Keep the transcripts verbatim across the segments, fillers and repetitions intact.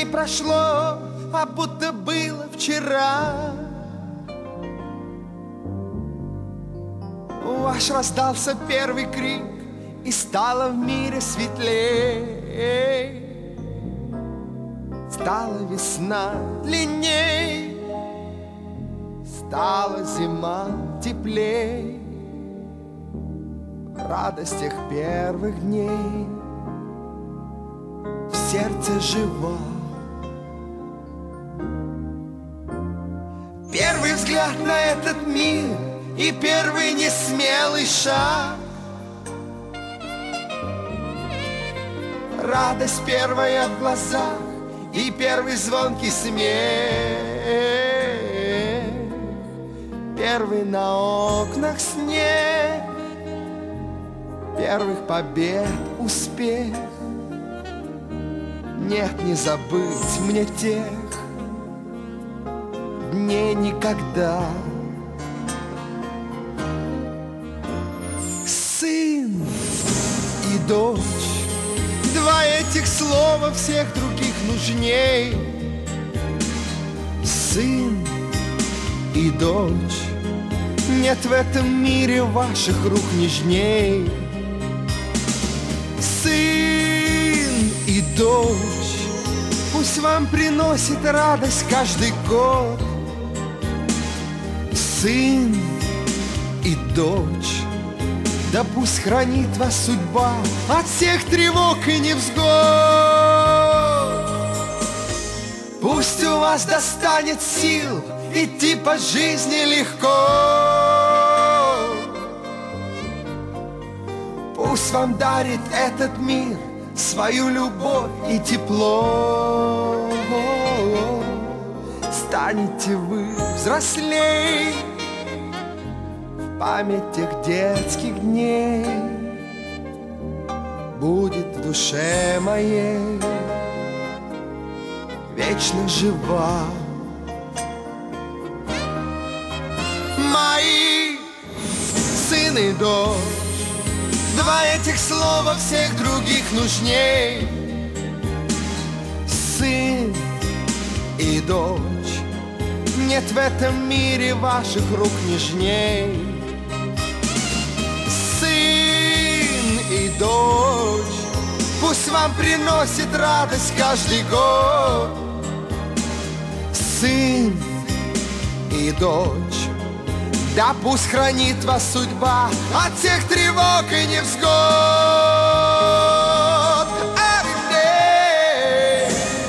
времени прошло, а будто было вчера. Ваш раздался первый крик, и стало в мире светлей. Стала весна длинней, стала зима теплей. В радостях первых дней в сердце жива. Первый взгляд на этот мир и первый несмелый шаг. Радость первая в глазах и первый звонкий смех. Первый на окнах снег, первых побед успех. Нет, не забыть мне тех дней никогда. Сын и дочь, два этих слова всех других нужней. Сын и дочь, нет в этом мире ваших рук нежней. Сын и дочь, пусть вам приносит радость каждый год. Сын и дочь, да пусть хранит вас судьба от всех тревог и невзгод. Пусть у вас достанет сил идти по жизни легко. Пусть вам дарит этот мир свою любовь и тепло. Станете вы взрослей в память тех детских дней. Будет в душе моей вечно жива. Мои сын и дочь, два этих слова всех других нужней. Сын и дочь, нет в этом мире ваших рук нежней. Сын и дочь, пусть вам приносит радость каждый год. Сын и дочь, да пусть хранит вас судьба от всех тревог и невзгод. Every day.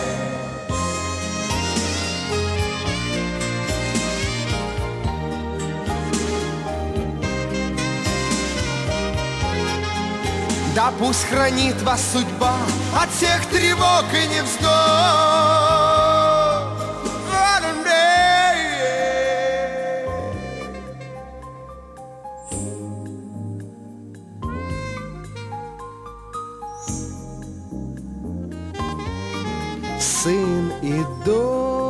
Да пусть хранит вас судьба от всех тревог и невзгод. Сын и дочь.